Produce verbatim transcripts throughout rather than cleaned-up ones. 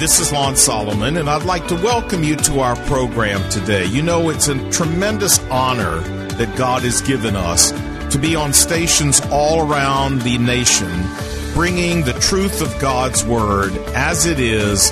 this is Lon Solomon, and I'd like to welcome you to our program today. You know, it's a tremendous honor that God has given us to be on stations all around the nation, bringing the truth of God's Word as it is,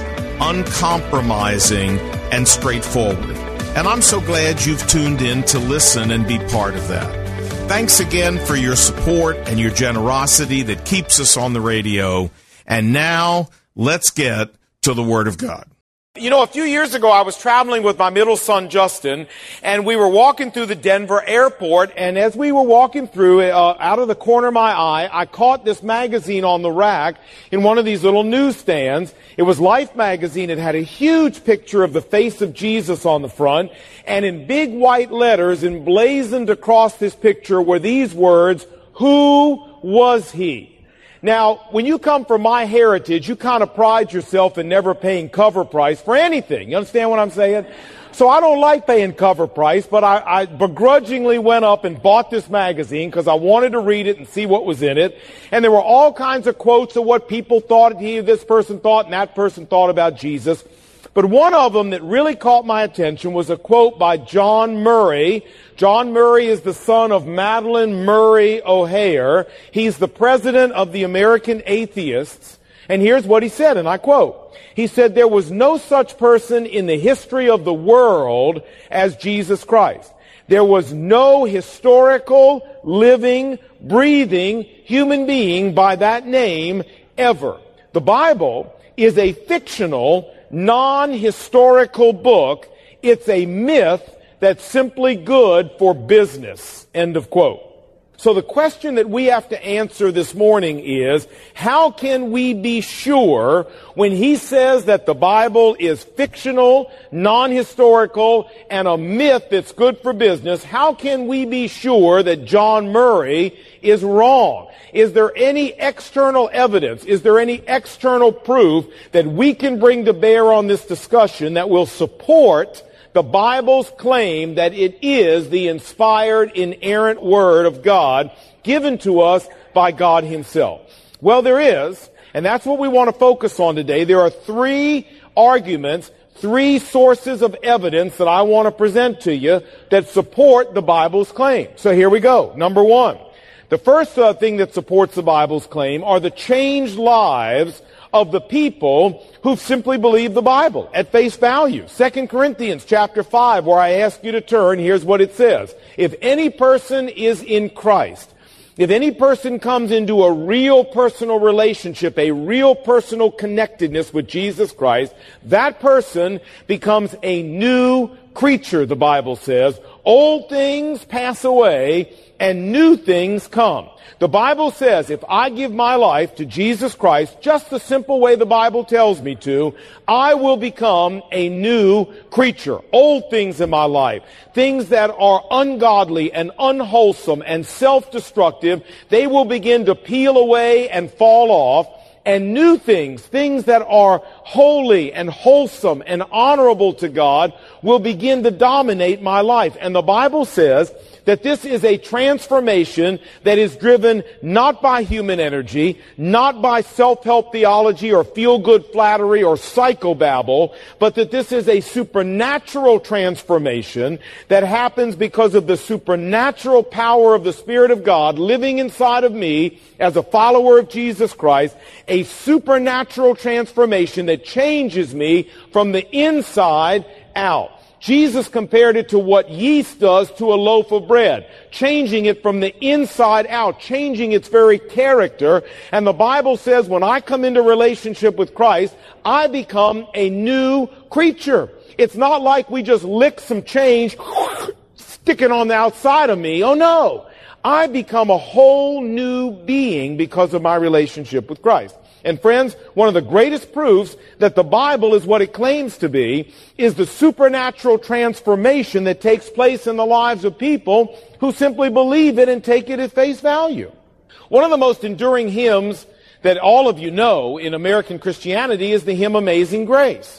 uncompromising and straightforward. And I'm so glad you've tuned in to listen and be part of that. Thanks again for your support and your generosity that keeps us on the radio. And now, let's get to the Word of God. You know, a few years ago, I was traveling with my middle son, Justin, and we were walking through the Denver airport, and as we were walking through, uh, out of the corner of my eye, I caught this magazine on the rack in one of these little newsstands. It was Life magazine. It had a huge picture of the face of Jesus on the front, and in big white letters, emblazoned across this picture were these words, "Who was he?" Now, when you come from my heritage, you kind of pride yourself in never paying cover price for anything. You understand what I'm saying? So I don't like paying cover price, but I, I begrudgingly went up and bought this magazine because I wanted to read it and see what was in it. And there were all kinds of quotes of what people thought, he, this person thought, and that person thought about Jesus. But one of them that really caught my attention was a quote by John Murray. John Murray is the son of Madeline Murray O'Hare. He's the president of the American Atheists. And here's what he said, and I quote, he said, "There was no such person in the history of the world as Jesus Christ. There was no historical, living, breathing human being by that name ever." The Bible is a fictional, non-historical book. It's a myth that's simply good for business. End of quote. So the question that we have to answer this morning is, how can we be sure when he says that the Bible is fictional, non-historical, and a myth that's good for business, how can we be sure that John Murray is wrong? Is there any external evidence? Is there any external proof that we can bring to bear on this discussion that will support the Bible's claim that it is the inspired, inerrant Word of God given to us by God Himself? Well, there is, and that's what we want to focus on today. There are three arguments, three sources of evidence that I want to present to you that support the Bible's claim. So here we go. Number one. The first uh, thing that supports the Bible's claim are the changed lives of the people who simply believe the Bible at face value. Second Corinthians chapter five, where I ask you to turn, here's what it says. If any person is in Christ, if any person comes into a real personal relationship, a real personal connectedness with Jesus Christ, that person becomes a new creature, the Bible says. Old things pass away and new things come. The Bible says if I give my life to Jesus Christ, just the simple way the Bible tells me to, I will become a new creature. Old things in my life, things that are ungodly and unwholesome and self-destructive, they will begin to peel away and fall off. And new things, things that are holy and wholesome and honorable to God, will begin to dominate my life. And the Bible says that this is a transformation that is driven not by human energy, not by self-help theology or feel-good flattery or psychobabble, but that this is a supernatural transformation that happens because of the supernatural power of the Spirit of God living inside of me as a follower of Jesus Christ, a supernatural transformation that changes me from the inside out. Jesus compared it to what yeast does to a loaf of bread, changing it from the inside out, changing its very character. And the Bible says when I come into relationship with Christ, I become a new creature. It's not like we just lick some change, stick it on the outside of me. Oh no. I become a whole new being because of my relationship with Christ. And friends, one of the greatest proofs that the Bible is what it claims to be is the supernatural transformation that takes place in the lives of people who simply believe it and take it at face value. One of the most enduring hymns that all of you know in American Christianity is the hymn Amazing Grace.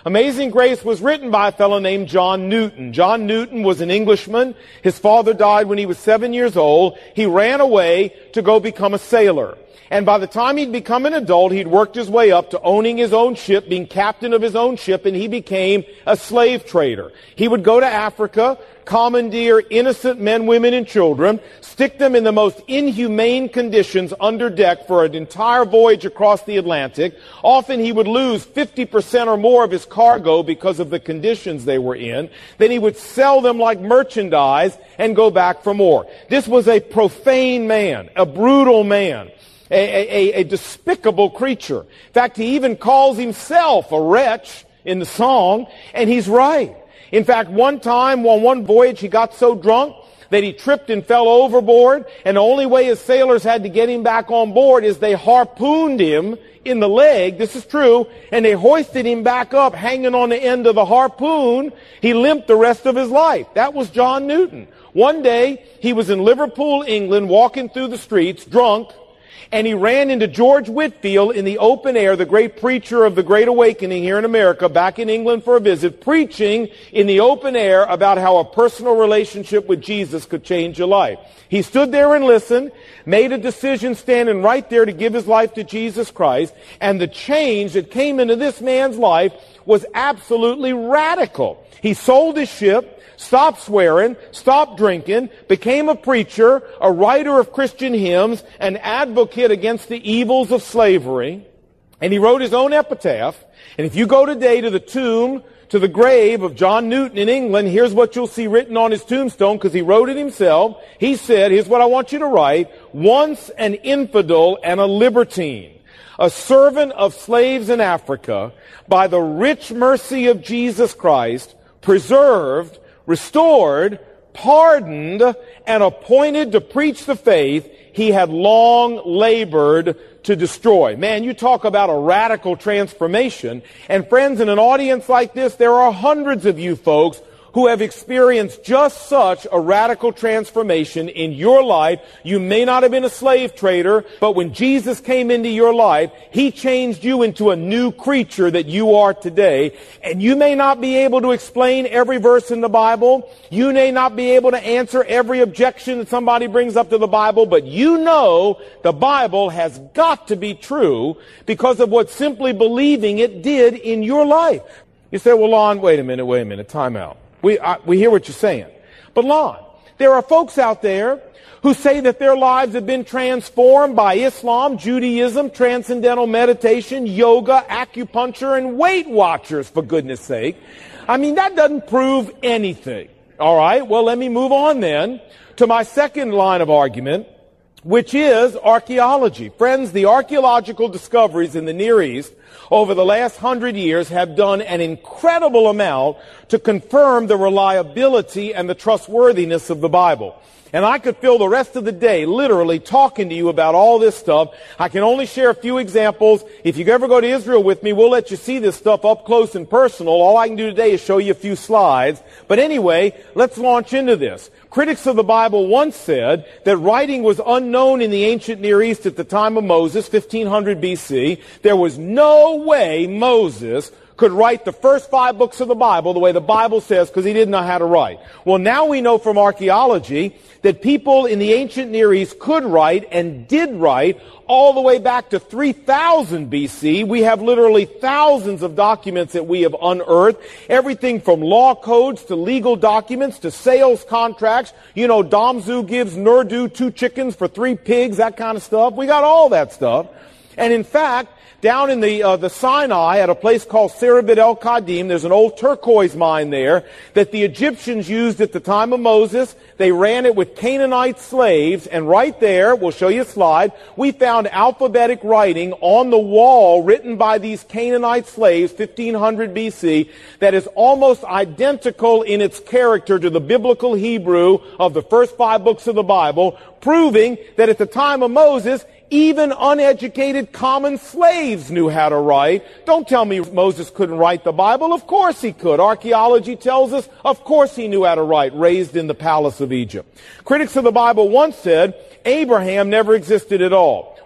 Amazing Grace was written by a fellow named John Newton. John Newton was an Englishman. His father died when he was seven years old. He ran away to go become a sailor. And by the time he'd become an adult, he'd worked his way up to owning his own ship, being captain of his own ship, and he became a slave trader. He would go to Africa, commandeer innocent men, women, and children, stick them in the most inhumane conditions under deck for an entire voyage across the Atlantic. Often he would lose fifty percent or more of his cargo because of the conditions they were in. Then he would sell them like merchandise and go back for more. This was a profane man, a brutal man. A, a, a despicable creature. In fact, he even calls himself a wretch in the song, and he's right. In fact, one time on one voyage, he got so drunk that he tripped and fell overboard, and the only way his sailors had to get him back on board is they harpooned him in the leg. This is true. And they hoisted him back up, hanging on the end of the harpoon. He limped the rest of his life. That was John Newton. One day, he was in Liverpool, England, walking through the streets, drunk, and he ran into George Whitefield in the open air, the great preacher of the Great Awakening here in America, back in England for a visit, preaching in the open air about how a personal relationship with Jesus could change your life. He stood there and listened, made a decision standing right there to give his life to Jesus Christ, and the change that came into this man's life was absolutely radical. He sold his ship, stopped swearing, stopped drinking, became a preacher, a writer of Christian hymns, an advocate against the evils of slavery, and he wrote his own epitaph. And if you go today to the tomb, to the grave of John Newton in England, here's what you'll see written on his tombstone, because he wrote it himself. He said, here's what I want you to write: once an infidel and a libertine, a servant of slaves in Africa, by the rich mercy of Jesus Christ, preserved, restored, pardoned, and appointed to preach the faith he had long labored to destroy. Man, you talk about a radical transformation. And friends, in an audience like this, there are hundreds of you folks who have experienced just such a radical transformation in your life. You may not have been a slave trader, but when Jesus came into your life, he changed you into a new creature that you are today. And you may not be able to explain every verse in the Bible. You may not be able to answer every objection that somebody brings up to the Bible, but you know the Bible has got to be true because of what simply believing it did in your life. You say, well, Lon, wait a minute, wait a minute, time out. We, I, we hear what you're saying. But Lon, there are folks out there who say that their lives have been transformed by Islam, Judaism, transcendental meditation, yoga, acupuncture, and Weight Watchers, for goodness sake. I mean, that doesn't prove anything. All right, well, let me move on then to my second line of argument, which is archaeology. Friends, the archaeological discoveries in the Near East over the last hundred years have done an incredible amount to confirm the reliability and the trustworthiness of the Bible. And I could fill the rest of the day literally talking to you about all this stuff. I can only share a few examples. If you ever go to Israel with me, we'll let you see this stuff up close and personal. All I can do today is show you a few slides. But anyway, let's launch into this. Critics of the Bible once said that writing was unknown in the ancient Near East at the time of Moses, fifteen hundred B C. There was no way Moses could write the first five books of the Bible the way the Bible says, because he didn't know how to write. Well, now we know from archaeology that people in the ancient Near East could write and did write all the way back to three thousand B C. We have literally thousands of documents that we have unearthed. Everything from law codes to legal documents to sales contracts. You know, Damzu gives Nurdu two chickens for three pigs, that kind of stuff. We got all that stuff. And in fact, down in the uh, the Sinai at a place called Serabit El Qadim, there's an old turquoise mine there that the Egyptians used at the time of Moses. They ran it with Canaanite slaves, and right there, we'll show you a slide, we found alphabetic writing on the wall written by these Canaanite slaves, fifteen hundred B C, that is almost identical in its character to the biblical Hebrew of the first five books of the Bible, proving that at the time of Moses, even uneducated common slaves knew how to write. Don't tell me Moses couldn't write the Bible. Of course he could. Archaeology tells us, of course he knew how to write, raised in the palace of Egypt. Critics of the Bible once said Abraham never existed at all.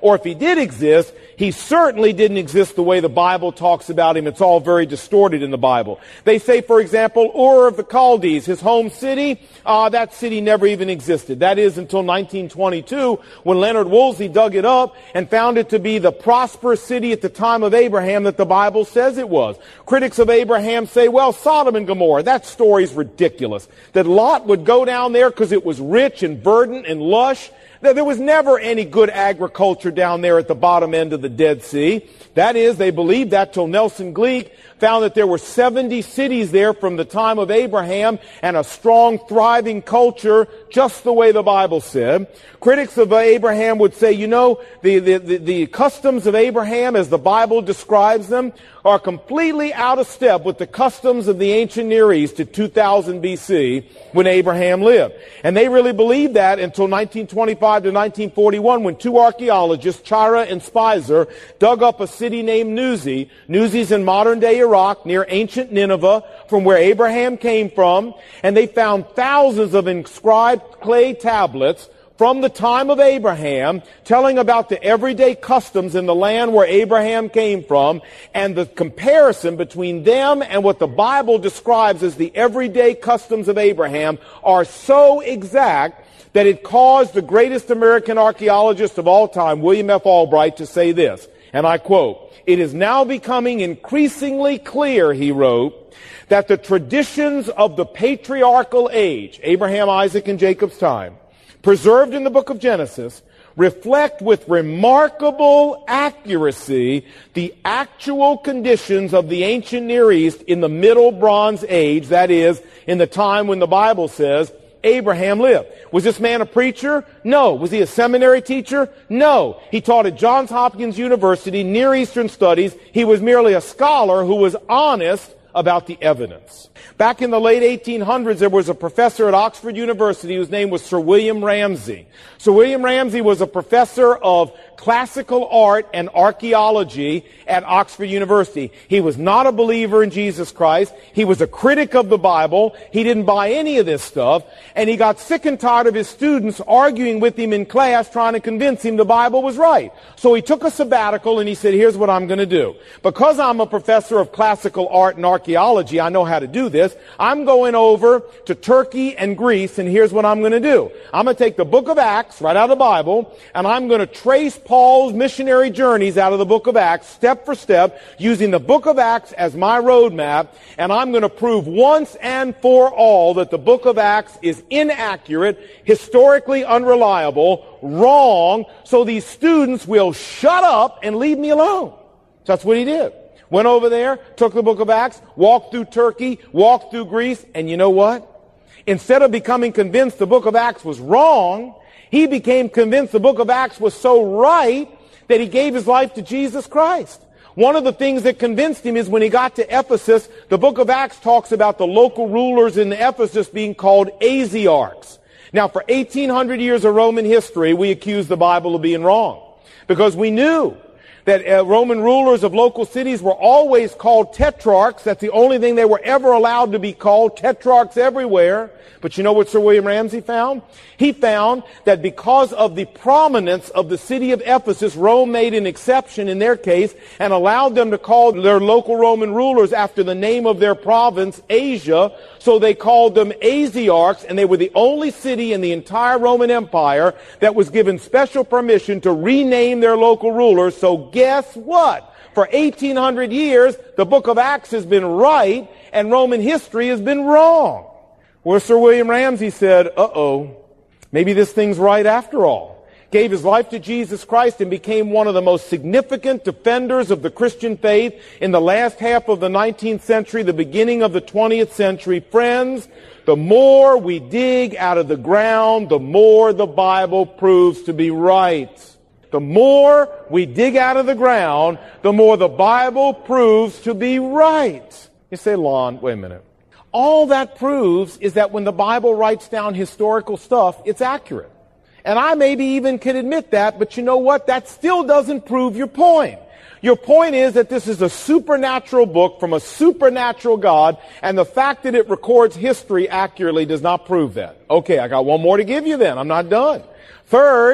or if he did exist, he certainly didn't exist the way the Bible talks about him. It's all very distorted in the Bible. They say, for example, Ur of the Chaldees, his home city, uh, that city never even existed. That is until nineteen twenty-two, when Leonard Woolsey dug it up and found it to be the prosperous city at the time of Abraham that the Bible says it was. Critics of Abraham say, well, Sodom and Gomorrah, that story's ridiculous. That Lot would go down there because it was rich and verdant and lush. There was never any good agriculture down there at the bottom end of the Dead Sea. That is, they believed that till Nelson Gleek found that there were seventy cities there from the time of Abraham and a strong, thriving culture, just the way the Bible said. Critics of Abraham would say, you know, the, the, the, the customs of Abraham, as the Bible describes them, are completely out of step with the customs of the ancient Near East at two thousand B C when Abraham lived. And they really believed that until nineteen twenty-five to nineteen forty-one, when two archaeologists, Chira and Spicer, dug up a city named Nuzi. Nuzi's in modern-day Iraq, near ancient Nineveh, from where Abraham came from, and they found thousands of inscribed clay tablets from the time of Abraham, telling about the everyday customs in the land where Abraham came from, and the comparison between them and what the Bible describes as the everyday customs of Abraham are so exact that it caused the greatest American archaeologist of all time, William F. Albright, to say this, and I quote, "It is now becoming increasingly clear," he wrote, "that the traditions of the patriarchal age, Abraham, Isaac, and Jacob's time, preserved in the book of Genesis, reflect with remarkable accuracy the actual conditions of the ancient Near East in the Middle Bronze Age, that is, in the time when the Bible says Abraham lived." Was this man a preacher? No. Was he a seminary teacher? No. He taught at Johns Hopkins University, Near Eastern Studies. He was merely a scholar who was honest about the evidence. Back in the late eighteen hundreds, there was a professor at Oxford University whose name was Sir William Ramsay. Sir William Ramsay was a professor of classical art and archaeology at Oxford University. He was not a believer in Jesus Christ. He was a critic of the Bible. He didn't buy any of this stuff. And he got sick and tired of his students arguing with him in class, trying to convince him the Bible was right. So he took a sabbatical and he said, here's what I'm going to do. Because I'm a professor of classical art and archaeology, I know how to do this. I'm going over to Turkey and Greece, and here's what I'm going to do. I'm going to take the book of Acts, right out of the Bible, and I'm going to trace Paul's missionary journeys out of the book of Acts, step for step, using the book of Acts as my roadmap, and I'm going to prove once and for all that the book of Acts is inaccurate, historically unreliable, wrong, so these students will shut up and leave me alone. So that's what he did. Went over there, took the book of Acts, walked through Turkey, walked through Greece, and you know what? Instead of becoming convinced the book of Acts was wrong, he became convinced the book of Acts was so right that he gave his life to Jesus Christ. One of the things that convinced him is when he got to Ephesus, the book of Acts talks about the local rulers in Ephesus being called Asiarchs. Now, for eighteen hundred years of Roman history, we accused the Bible of being wrong because we knew that uh, Roman rulers of local cities were always called tetrarchs. That's the only thing they were ever allowed to be called, tetrarchs everywhere. But you know what Sir William Ramsay found? He found that because of the prominence of the city of Ephesus, Rome made an exception in their case and allowed them to call their local Roman rulers after the name of their province, Asia. So they called them Asiarchs, and they were the only city in the entire Roman Empire that was given special permission to rename their local rulers. So guess what? For eighteen hundred years, the book of Acts has been right, and Roman history has been wrong. Where Sir William Ramsay said, uh-oh, maybe this thing's right after all. Gave his life to Jesus Christ and became one of the most significant defenders of the Christian faith in the last half of the nineteenth century, the beginning of the twentieth century. Friends, the more we dig out of the ground, the more the Bible proves to be right. The more we dig out of the ground, the more the Bible proves to be right. You say, Lon, wait a minute. All that proves is that when the Bible writes down historical stuff, it's accurate. And I maybe even can admit that, but you know what? That still doesn't prove your point. Your point is that this is a supernatural book from a supernatural God, and the fact that it records history accurately does not prove that. Okay, I got one more to give you then. I'm not done. Third,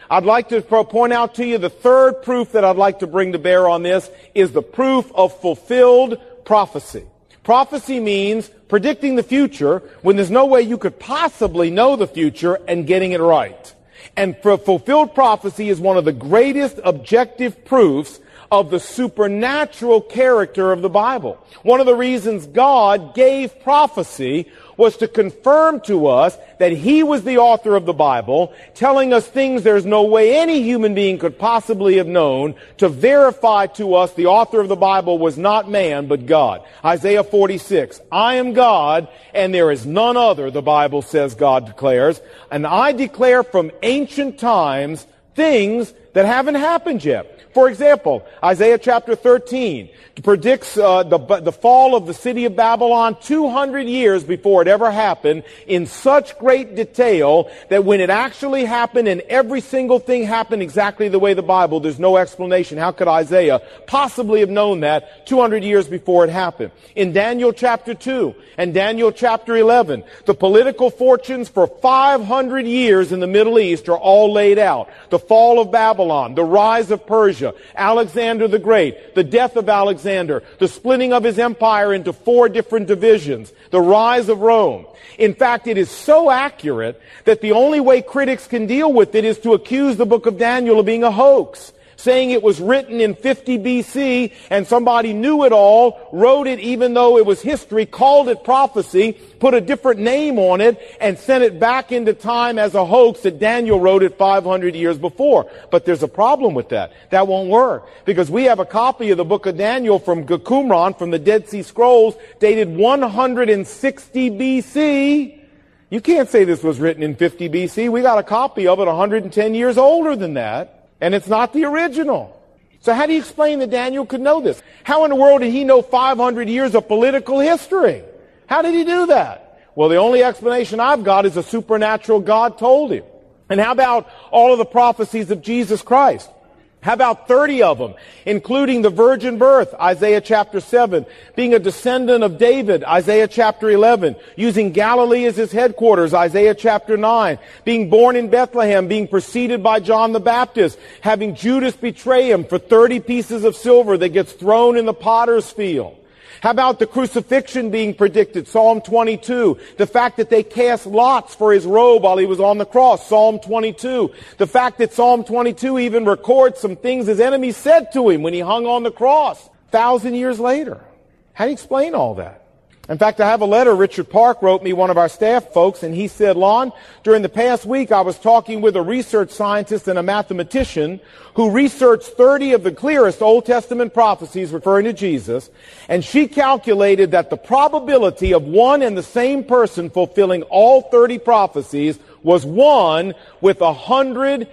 I'd like to point out to you the third proof that I'd like to bring to bear on this is the proof of fulfilled prophecy. Prophecy means predicting the future when there's no way you could possibly know the future and getting it right. And for fulfilled prophecy is one of the greatest objective proofs of the supernatural character of the Bible. One of the reasons God gave prophecy was to confirm to us that He was the author of the Bible, telling us things there's no way any human being could possibly have known, to verify to us the author of the Bible was not man, but God. Isaiah forty-six, I am God, and there is none other, the Bible says, God declares, and I declare from ancient times things that haven't happened yet. For example, Isaiah chapter thirteen predicts uh, the, the fall of the city of Babylon two hundred years before it ever happened in such great detail that when it actually happened and every single thing happened exactly the way the Bible, there's no explanation. How could Isaiah possibly have known that two hundred years before it happened? In Daniel chapter two and Daniel chapter eleven, the political fortunes for five hundred years in the Middle East are all laid out. The fall of Babylon, the rise of Persia, Alexander the Great, the death of Alexander, the splitting of his empire into four different divisions, the rise of Rome. In fact, it is so accurate that the only way critics can deal with it is to accuse the book of Daniel of being a hoax, saying it was written in fifty B C and somebody knew it all, wrote it even though it was history, called it prophecy, put a different name on it, and sent it back into time as a hoax that Daniel wrote it five hundred years before. But there's a problem with that. That won't work, because we have a copy of the book of Daniel from Qumran, from the Dead Sea Scrolls, dated one hundred sixty B C. You can't say this was written in fifty B C. We got a copy of it one hundred ten years older than that. And it's not the original. So how do you explain that Daniel could know this? How in the world did he know five hundred years of political history? How did he do that? Well, the only explanation I've got is a supernatural God told him. And how about all of the prophecies of Jesus Christ? How about thirty of them, including the virgin birth, Isaiah chapter seven, being a descendant of David, Isaiah chapter eleven, using Galilee as his headquarters, Isaiah chapter nine, being born in Bethlehem, being preceded by John the Baptist, having Judas betray him for thirty pieces of silver that gets thrown in the potter's field. How about the crucifixion being predicted? Psalm twenty-two. The fact that they cast lots for his robe while he was on the cross. Psalm twenty-two. The fact that Psalm twenty-two even records some things his enemies said to him when he hung on the cross, a thousand years later. How do you explain all that? In fact, I have a letter Richard Park wrote me, one of our staff folks, and he said, Lon, during the past week I was talking with a research scientist and a mathematician who researched thirty of the clearest Old Testament prophecies referring to Jesus, and she calculated that the probability of one and the same person fulfilling all thirty prophecies was one with a hundred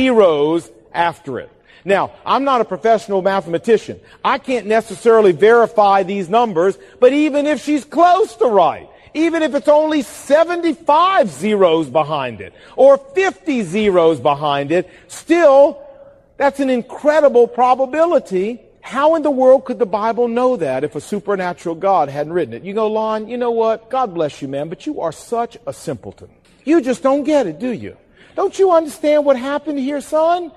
zeros after it. Now, I'm not a professional mathematician. I can't necessarily verify these numbers, but even if she's close to right, even if it's only seventy-five zeros behind it, or fifty zeros behind it, still, that's an incredible probability. How in the world could the Bible know that if a supernatural God hadn't written it? You go, Lon, you know what? God bless you, man, but you are such a simpleton. You just don't get it, do you? Don't you understand what happened here, son?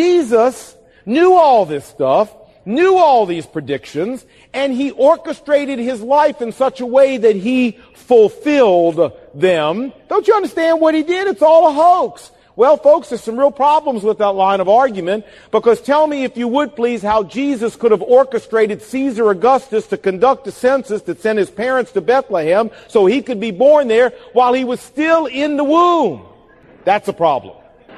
Jesus knew all this stuff, knew all these predictions, and he orchestrated his life in such a way that he fulfilled them. Don't you understand what he did? It's all a hoax. Well, folks, there's some real problems with that line of argument, because tell me, if you would please, how Jesus could have orchestrated Caesar Augustus to conduct a census that sent his parents to Bethlehem so he could be born there while he was still in the womb. That's a problem.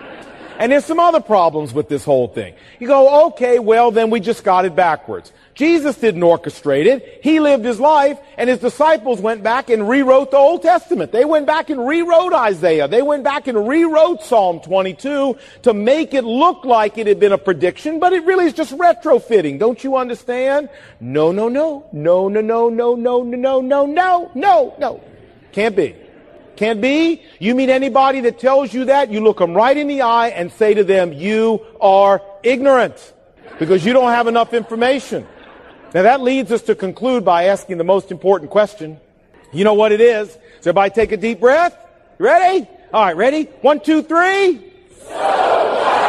And there's some other problems with this whole thing. You go, okay, well, then we just got it backwards. Jesus didn't orchestrate it. He lived his life, and his disciples went back and rewrote the Old Testament. They went back and rewrote Isaiah. They went back and rewrote Psalm twenty-two to make it look like it had been a prediction, but it really is just retrofitting. Don't you understand? No, no, no. No, no, no, no, no, no, no, no, no, no. Can't be. Can't be? You mean anybody that tells you that, you look them right in the eye and say to them, you are ignorant, because you don't have enough information. Now that leads us to conclude by asking the most important question. You know what it is? So everybody take a deep breath. You ready? All right, ready? One, two, three. So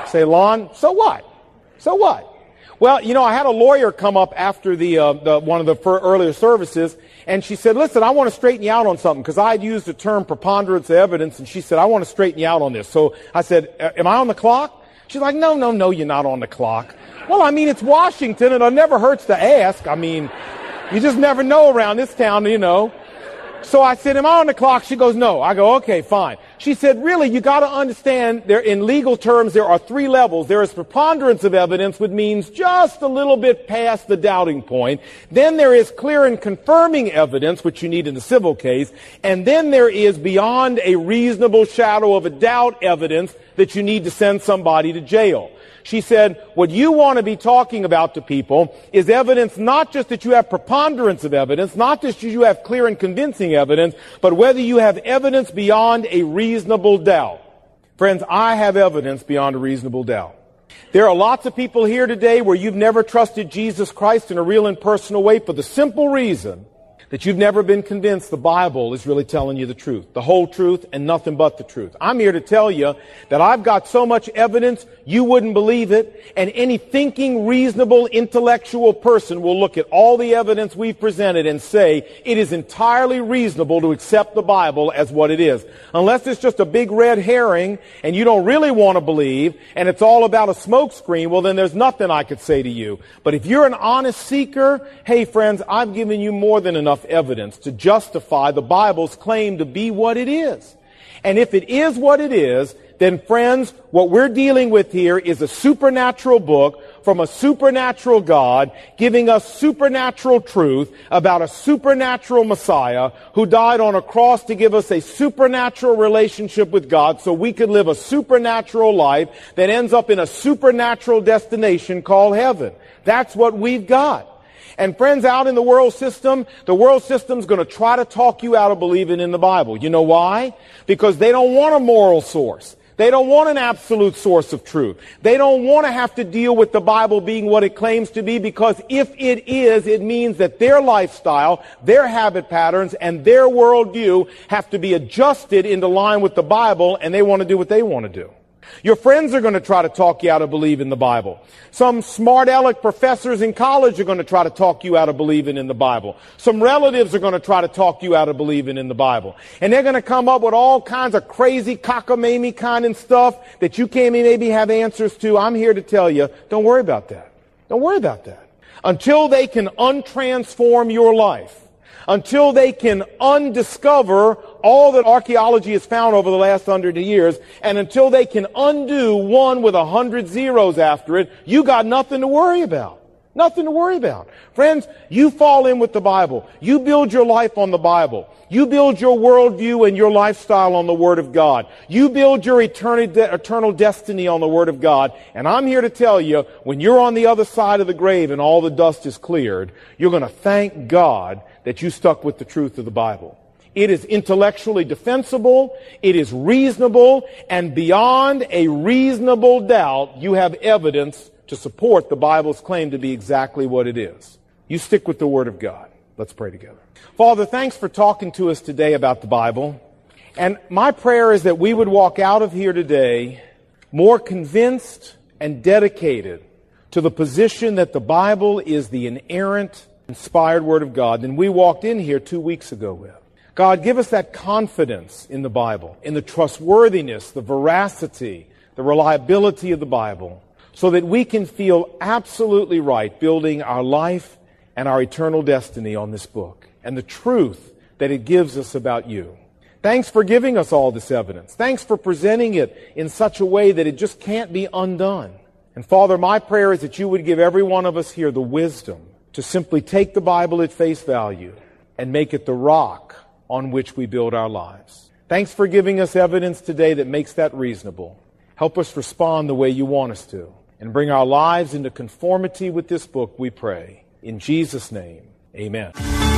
Say, Lon, so what? So what? Well, you know, I had a lawyer come up after the, uh, the one of the fir- earlier services, and she said, listen, I want to straighten you out on something, because I had used the term preponderance of evidence, and she said, I want to straighten you out on this. So I said, am I on the clock? She's like, no, no, no, you're not on the clock. Well, I mean, it's Washington, and it never hurts to ask. I mean, you just never know around this town, you know. So I said, am I on the clock? She goes, no. I go, okay, fine. She said, really, you got to understand, there in legal terms, there are three levels. There is preponderance of evidence, which means just a little bit past the doubting point. Then there is clear and confirming evidence, which you need in the civil case. And then there is beyond a reasonable shadow of a doubt evidence that you need to send somebody to jail. She said, what you want to be talking about to people is evidence, not just that you have preponderance of evidence, not just that you have clear and convincing evidence, but whether you have evidence beyond a reasonable doubt. Friends, I have evidence beyond a reasonable doubt. There are lots of people here today where you've never trusted Jesus Christ in a real and personal way for the simple reason that you've never been convinced the Bible is really telling you the truth, the whole truth, and nothing but the truth. I'm here to tell you that I've got so much evidence you wouldn't believe it, and any thinking, reasonable, intellectual person will look at all the evidence we've presented and say it is entirely reasonable to accept the Bible as what it is. Unless it's just a big red herring and you don't really want to believe and it's all about a smokescreen, well, then there's nothing I could say to you. But if you're an honest seeker, hey, friends, I've given you more than enough evidence to justify the Bible's claim to be what it is. And if it is what it is, then friends, what we're dealing with here is a supernatural book from a supernatural God giving us supernatural truth about a supernatural Messiah who died on a cross to give us a supernatural relationship with God so we could live a supernatural life that ends up in a supernatural destination called heaven. That's what we've got. And friends, out in the world system, the world system's going to try to talk you out of believing in the Bible. You know why? Because they don't want a moral source. They don't want an absolute source of truth. They don't want to have to deal with the Bible being what it claims to be, because if it is, it means that their lifestyle, their habit patterns, and their worldview have to be adjusted into line with the Bible, and they want to do what they want to do. Your friends are going to try to talk you out of believing the Bible. Some smart aleck professors in college are going to try to talk you out of believing in the Bible. Some relatives are going to try to talk you out of believing in the Bible. And they're going to come up with all kinds of crazy cockamamie kind of stuff that you can't maybe have answers to. I'm here to tell you, don't worry about that. Don't worry about that. Until they can untransform your life, until they can undiscover all that archaeology has found over the last hundred years, and until they can undo one with a hundred zeros after it, you got nothing to worry about. Nothing to worry about. Friends, you fall in with the Bible. You build your life on the Bible. You build your worldview and your lifestyle on the Word of God. You build your eternal destiny on the Word of God. And I'm here to tell you, when you're on the other side of the grave and all the dust is cleared, you're going to thank God that you stuck with the truth of the Bible. It is intellectually defensible, it is reasonable, and beyond a reasonable doubt, you have evidence to support the Bible's claim to be exactly what it is. You stick with the Word of God. Let's pray together. Father, thanks for talking to us today about the Bible. And my prayer is that we would walk out of here today more convinced and dedicated to the position that the Bible is the inerrant, inspired Word of God than we walked in here two weeks ago with. God, give us that confidence in the Bible, in the trustworthiness, the veracity, the reliability of the Bible, so that we can feel absolutely right building our life and our eternal destiny on this book and the truth that it gives us about you. Thanks for giving us all this evidence. Thanks for presenting it in such a way that it just can't be undone. And Father, my prayer is that you would give every one of us here the wisdom to simply take the Bible at face value and make it the rock on which we build our lives. Thanks for giving us evidence today that makes that reasonable. Help us respond the way you want us to and bring our lives into conformity with this book, we pray. In Jesus' name, amen.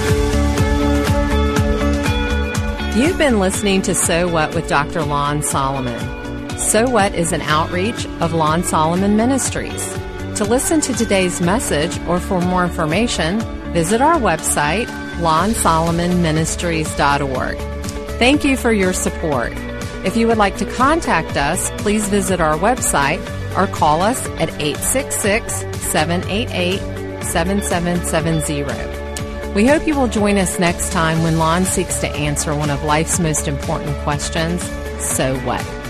You've been listening to So What with Doctor Lon Solomon. So What is an outreach of Lon Solomon Ministries. To listen to today's message or for more information, visit our website, lon solomon ministries dot org. Thank you for your support. If you would like to contact us, please visit our website, or call us at eight six six, seven eight eight, seven seven seven zero. We hope you will join us next time when Lon seeks to answer one of life's most important questions, so what?